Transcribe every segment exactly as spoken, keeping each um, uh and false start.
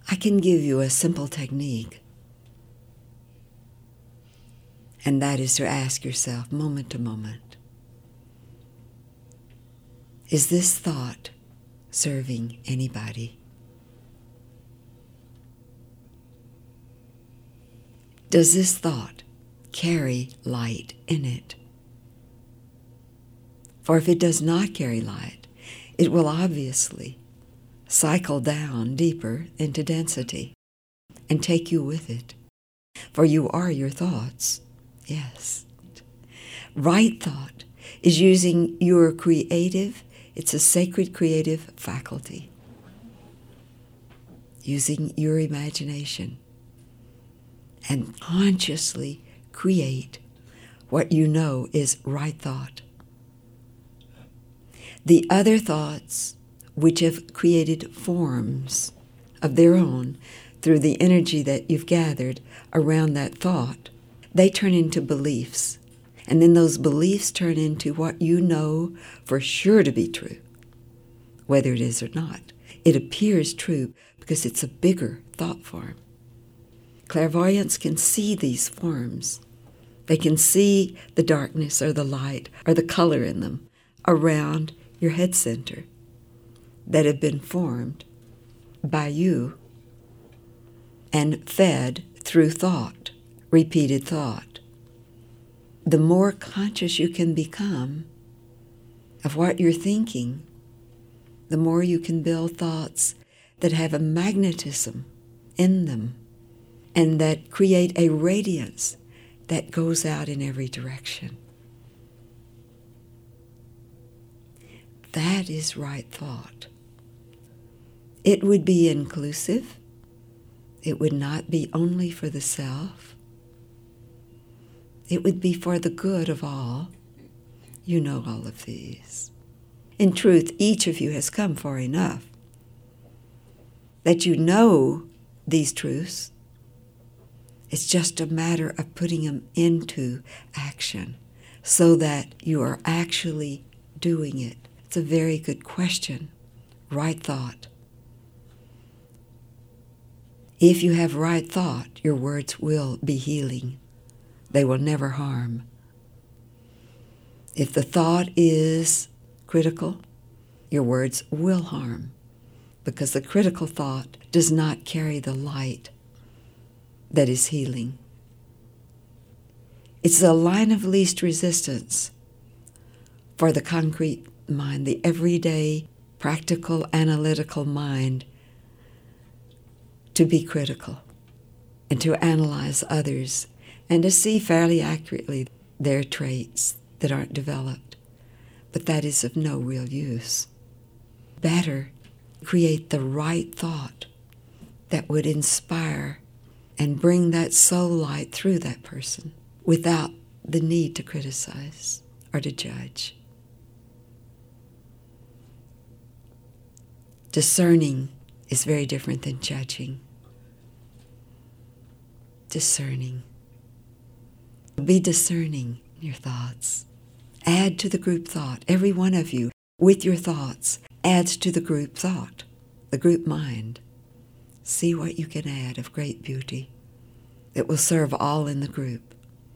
I can give you a simple technique, and that is to ask yourself moment to moment, is this thought serving anybody? Does this thought carry light in it? For if it does not carry light, it will obviously cycle down deeper into density and take you with it. For you are your thoughts. Yes. Right thought is using your creative, it's a sacred creative faculty. Using your imagination and consciously create what you know is right thought. The other thoughts, which have created forms of their own through the energy that you've gathered around that thought, they turn into beliefs. And then those beliefs turn into what you know for sure to be true, whether it is or not. It appears true because it's a bigger thought form. Clairvoyants can see these forms. They can see the darkness or the light or the color in them around your head center that have been formed by you and fed through thought, repeated thought. The more conscious you can become of what you're thinking, the more you can build thoughts that have a magnetism in them and that create a radiance that goes out in every direction. That is right thought. It would be inclusive. It would not be only for the self. It would be for the good of all. You know all of these. In truth, each of you has come far enough that you know these truths. It's just a matter of putting them into action so that you are actually doing it. It's a very good question. Right thought. If you have right thought, your words will be healing. They will never harm. If the thought is critical, your words will harm because the critical thought does not carry the light that is healing. It's the line of least resistance for the concrete mind, the everyday, practical, analytical mind to be critical and to analyze others and to see fairly accurately their traits that aren't developed. But that is of no real use. Better create the right thought that would inspire and bring that soul light through that person without the need to criticize or to judge. Discerning is very different than judging. Discerning. Be discerning in your thoughts. Add to the group thought. Every one of you, with your thoughts, adds to the group thought, the group mind. See what you can add of great beauty that will serve all in the group.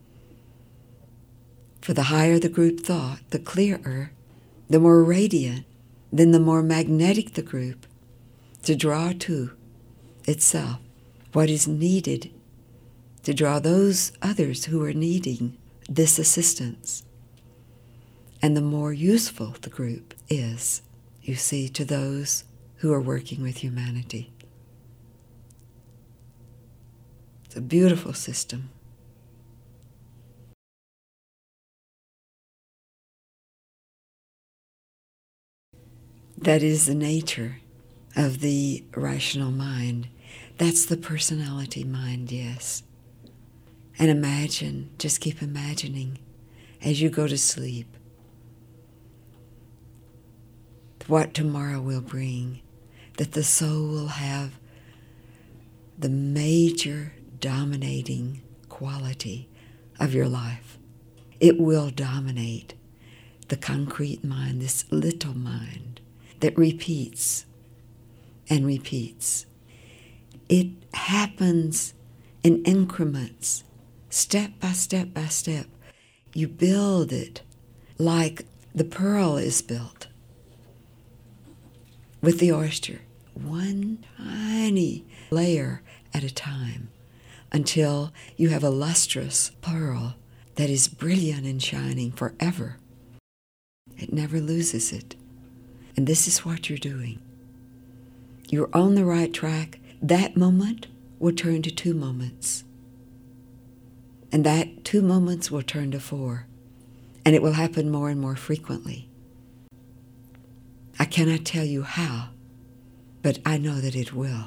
For the higher the group thought, the clearer, the more radiant, then the more magnetic the group to draw to itself what is needed to draw those others who are needing this assistance. And the more useful the group is, you see, to those who are working with humanity. It's a beautiful system. That is the nature of the rational mind. That's the personality mind, yes. And imagine, just keep imagining as you go to sleep what tomorrow will bring, that the soul will have the major dominating quality of your life. It will dominate the concrete mind, this little mind that repeats and repeats. it happens in increments, step by step by step. You build it like the pearl is built with the oyster, one tiny layer at a time, until you have a lustrous pearl that is brilliant and shining forever. It never loses it. And this is what you're doing. You're on the right track. That moment will turn to two moments. And that two moments will turn to four. And it will happen more and more frequently. I cannot tell you how, but I know that it will.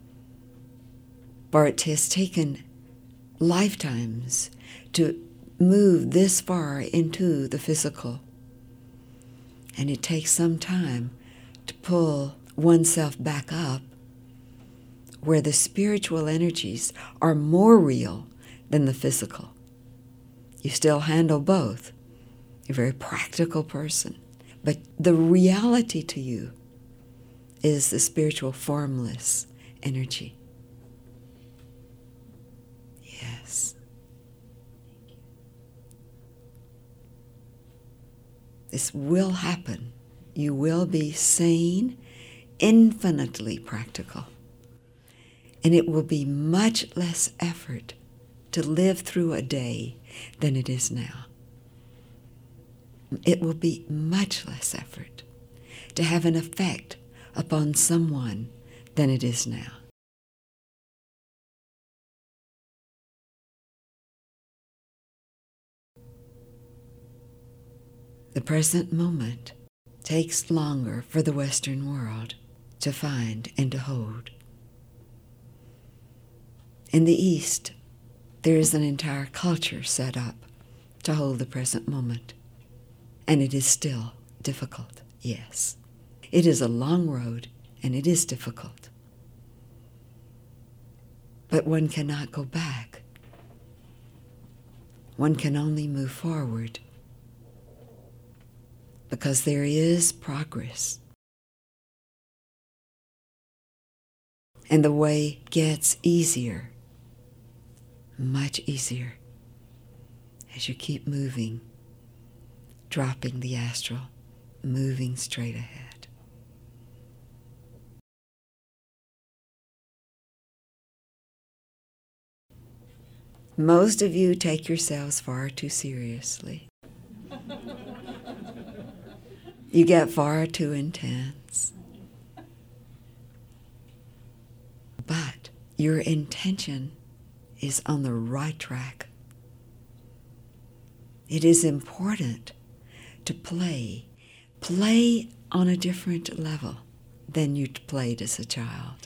For it has taken lifetimes to move this far into the physical. And it takes some time to pull oneself back up where the spiritual energies are more real than the physical. You still handle both. You're a very practical person. But the reality to you is the spiritual formless energy. Yes. This will happen. You will be sane, infinitely practical. And it will be much less effort to live through a day than it is now. It will be much less effort to have an effect upon someone than it is now. The present moment takes longer for the Western world to find and to hold. In the East, there is an entire culture set up to hold the present moment. And it is still difficult, yes. It is a long road, and it is difficult. But one cannot go back. One can only move forward, because there is progress. And the way gets easier, much easier, as you keep moving, dropping the astral, moving straight ahead. Most of you take yourselves far too seriously. You get far too intense. But your intention is on the right track. It is important to play. Play on a different level than you played as a child.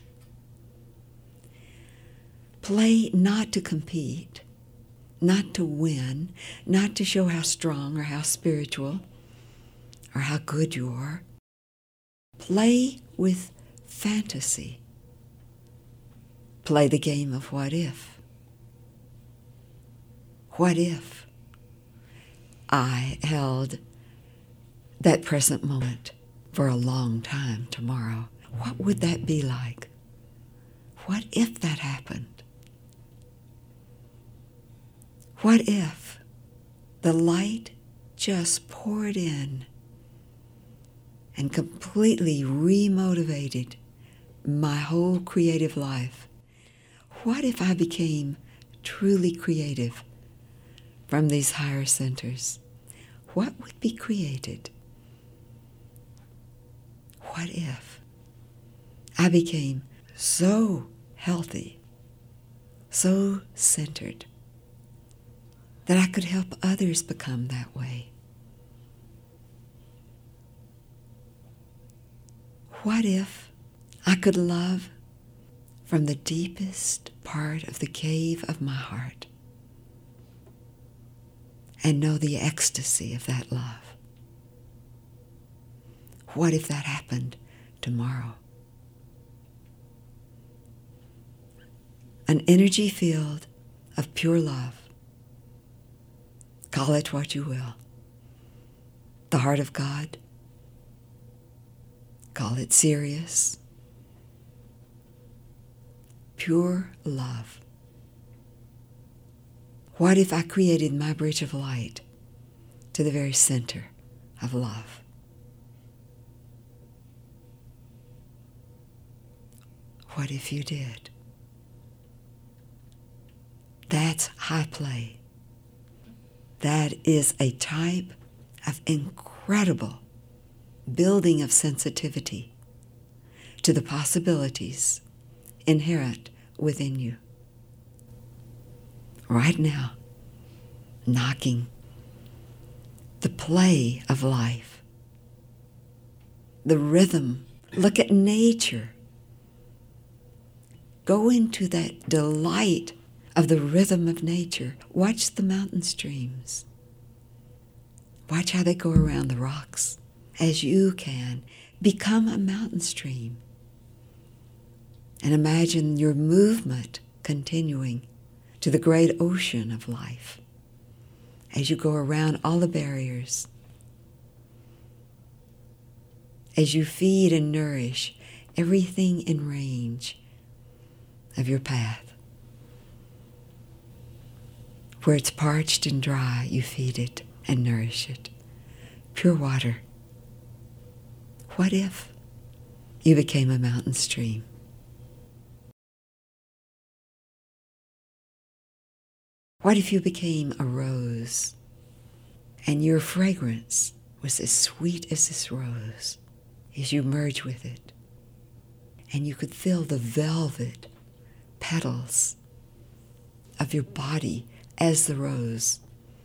Play not to compete, not to win, not to show how strong or how spiritual or how good you are. Play with fantasy. Play the game of what if. What if I held that present moment for a long time tomorrow? What would that be like? What if that happened? What if the light just poured in and completely remotivated my whole creative life? What if I became truly creative from these higher centers? What would be created? What if I became so healthy, so centered, that I could help others become that way? What if I could love from the deepest part of the cave of my heart and know the ecstasy of that love? What if that happened tomorrow? An energy field of pure love. Call it what you will. The heart of God. Call it Sirius. pure love. What if I created my bridge of light to the very center of love? What if you did? That's high play. That is a type of incredible building of sensitivity to the possibilities inherent within you. Right now, knocking the play of life, the rhythm. Look at nature. Go into that delight of the rhythm of nature. Watch the mountain streams. Watch how they go around the rocks as you can. Become a mountain stream. And imagine your movement continuing to the great ocean of life as you go around all the barriers, as you feed and nourish everything in range of your path. Where it's parched and dry, you feed it and nourish it. Pure water. What if you became a mountain stream? What if you became a rose and your fragrance was as sweet as this rose as you merge with it, and you could feel the velvet petals of your body as the rose,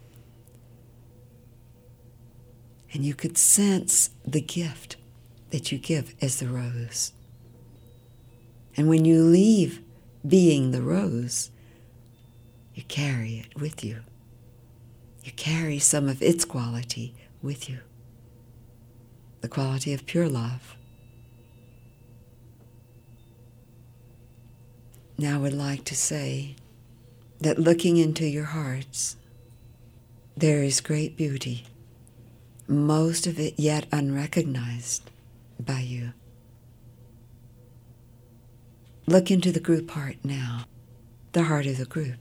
and you could sense the gift that you give as the rose. And when you leave being the rose, you carry it with you. You carry some of its quality with you. The quality of pure love. Now I would like to say that looking into your hearts, there is great beauty, most of it yet unrecognized by you. Look into the group heart now, the heart of the group.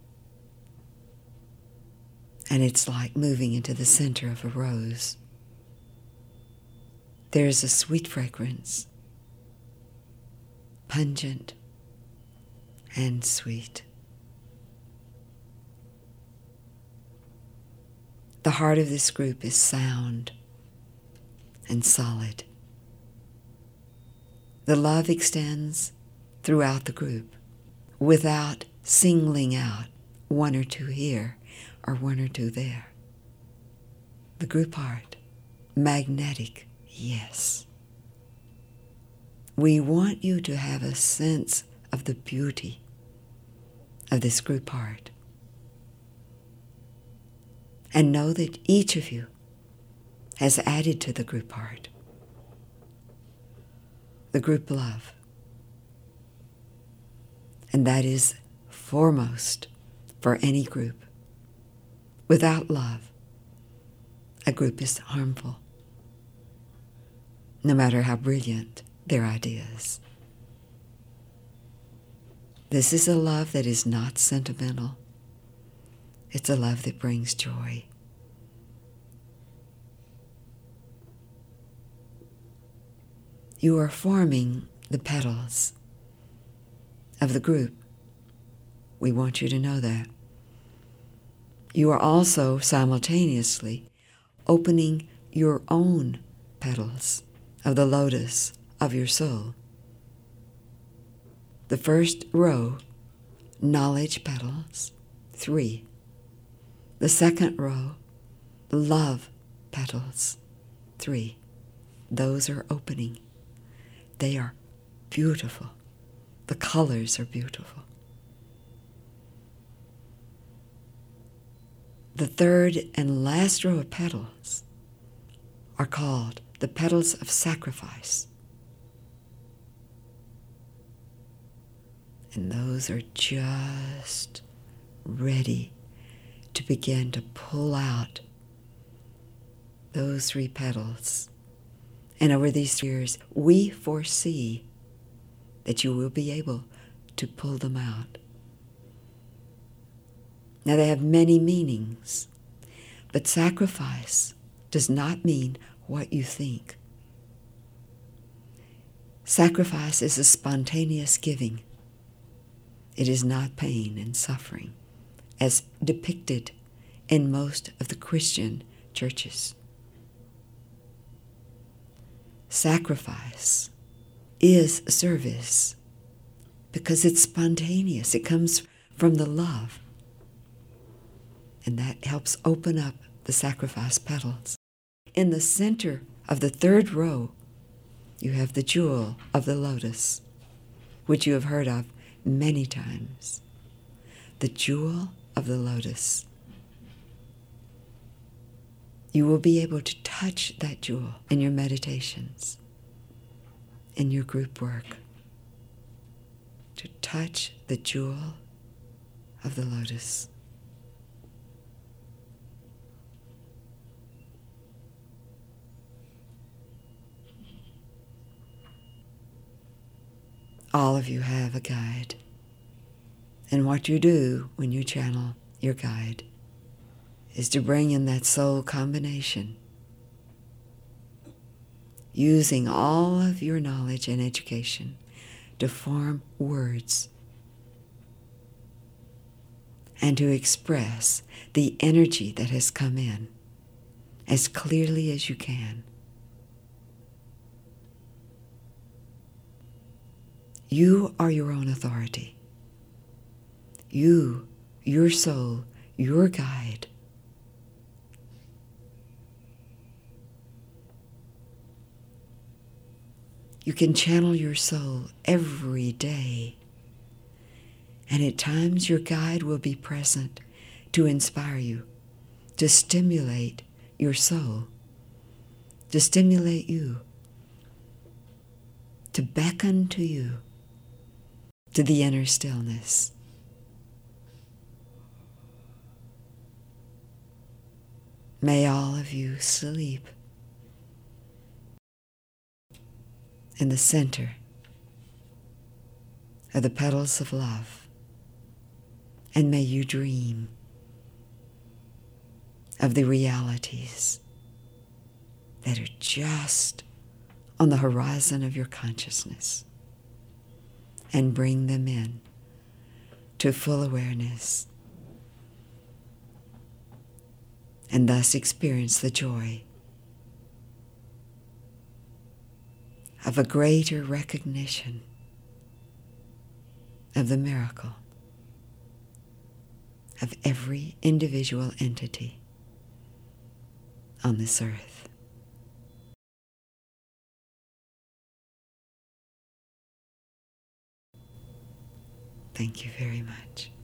And it's like moving into the center of a rose. There is a sweet fragrance, pungent and sweet. The heart of this group is sound and solid. The love extends throughout the group without singling out one or two here or one or two there. The group heart, magnetic, yes. We want you to have a sense of the beauty of this group heart. And know that each of you has added to the group heart the group love. And that is foremost for any group. Without love, a group is harmful, no matter how brilliant their ideas. This is a love that is not sentimental. It's a love that brings joy. You are forming the petals of the group. We want you to know that. You are also simultaneously opening your own petals of the lotus of your soul. The first row, knowledge petals, three. The second row, love petals, three. Those are opening. They are beautiful. The colors are beautiful. The third and last row of petals are called the petals of sacrifice. And those are just ready to begin to pull out those three petals. And over these years, we foresee that you will be able to pull them out. Now, they have many meanings, but sacrifice does not mean what you think. Sacrifice is a spontaneous giving. It is not pain and suffering, as depicted in most of the Christian churches. Sacrifice is service because it's spontaneous. It comes from the love. And that helps open up the sacrifice petals. In the center of the third row, you have the jewel of the lotus, which you have heard of many times. The jewel of the lotus. You will be able to touch that jewel in your meditations, in your group work. To touch the jewel of the lotus. All of you have a guide. And what you do when you channel your guide is to bring in that soul combination, using all of your knowledge and education to form words and to express the energy that has come in as clearly as you can. You are your own authority. You, your soul, your guide. You can channel your soul every day. And at times your guide will be present to inspire you, to stimulate your soul, to stimulate you, to beckon to you, to the inner stillness. May all of you sleep in the center of the petals of love, and may you dream of the realities that are just on the horizon of your consciousness, and bring them in to full awareness, and thus experience the joy of a greater recognition of the miracle of every individual entity on this earth. Thank you very much.